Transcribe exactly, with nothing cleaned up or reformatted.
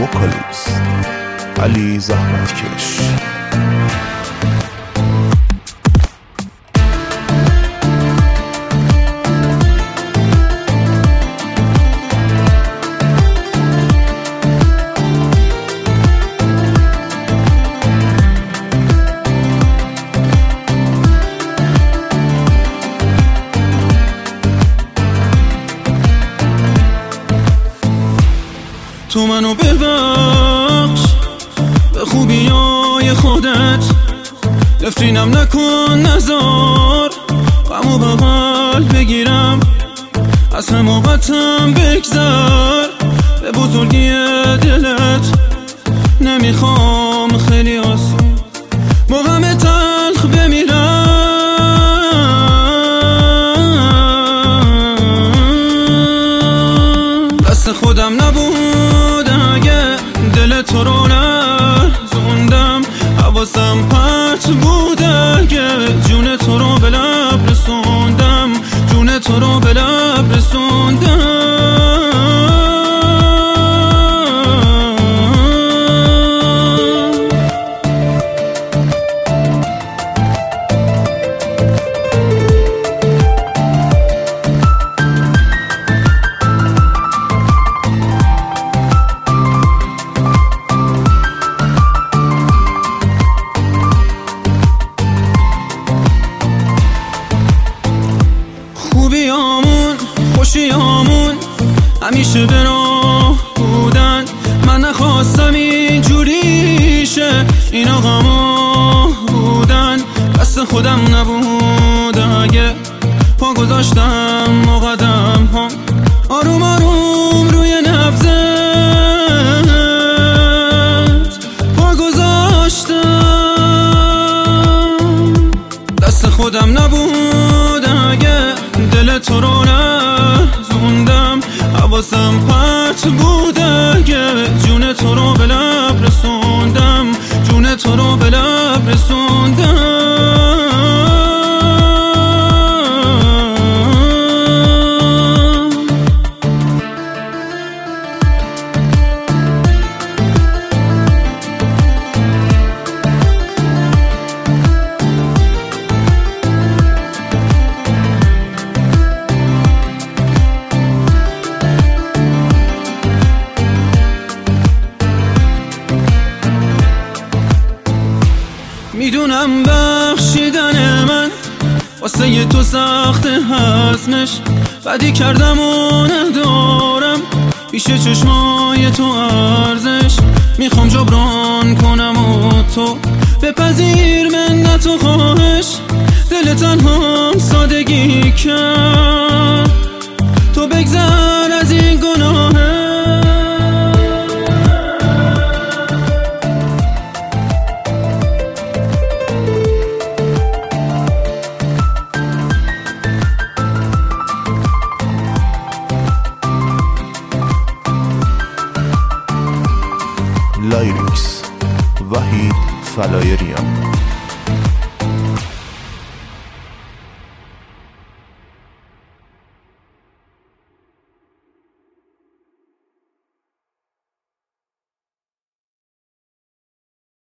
وکالیست علی زحمتکش. تو منو ببخش به خوبیای خودت، نفرینم نکن نزار غمو بغل بگیرم، از حماقتم بگذر به بزرگی دلت، نمیخوام خیلی آسون با غم تلخ بمیرم. دست خودم نبود اگه دل تو رو نرزوندم، حواسم پرت بود اگه جون تو رو به لب رسوندم، جون تو رو به لب رسوندم. خوبیامون خوشیامون همیشه به راه بودن، من نخواستم اینجوری شه اینا غما بودن، دست خودم نبود اگه پا گذاشتم و قدم ها آروم آروم روی نبضت پا گذاشتم. دست خودم نبود اگه دل تو رو نرزوندم، حواسم پرت بود اگه جون تو رو به لب رسوندم، جون تو رو به لب رسوندم. میدونم بخشیدن من واسه ی تو سخت هضمش، بدی کردم و ندارم پیش چشمای تو ارزش، میخوام جبران کنم و تو بپذیر منت و خواهش، دل تنهام سادگی کرد تو بگذر از این گناهه. لایریکس وحید فلایریان.